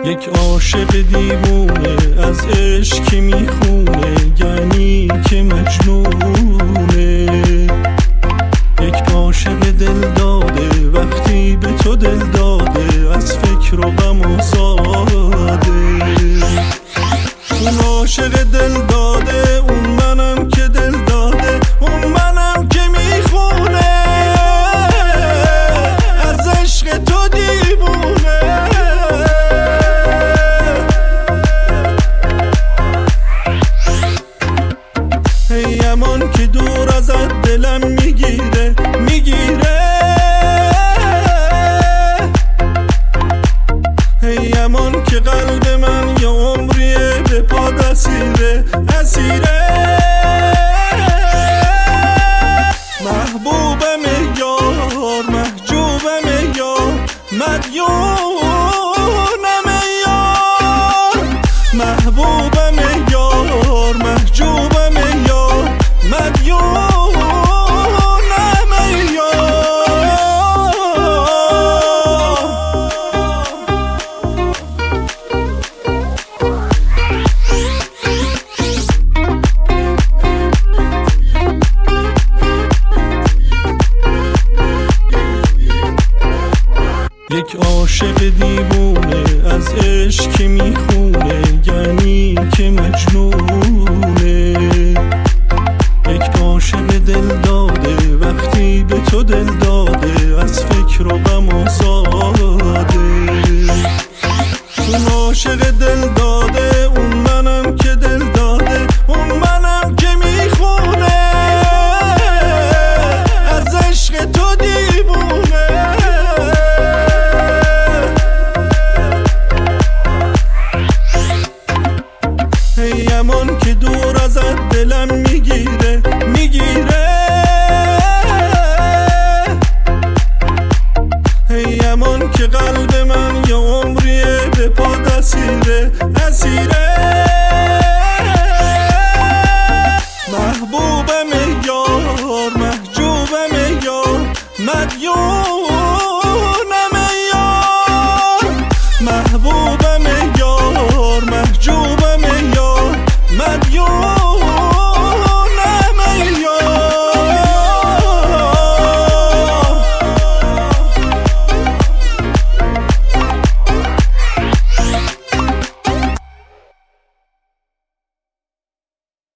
یک عاشق دیوونه از عشق میخونه، یعنی که مجنونه. یک عاشق دل داده وقتی به تو دل داده، از فکر و غم و ساده. اون عاشق دل داده، اون منم که دل داده، اون منم که میخونه از عشق تو دیوونه. هی امان که دور ازت دلم میگیره میگیره، هی امان که قلب من یه عمریه به پا اسیره اسیره. محبوبم یار محجوبم یار، مدیونم یار. محبوبم یار محجوبم یار، مدیونم یک عاشق دیوونه از عشق میخونه، یعنی که مجنونه. یک عاشق دل داده وقتی به تو دل داده، از فکر و غم و ساده. اون عاشق دل داده، اون منم که دل داده، اون منم که میخونه از عشق تو دیوونه. هی امان که دور ازت دلم میگیره میگیره، هی امان که قلب من یه عمریه به پا اسیره اسیره.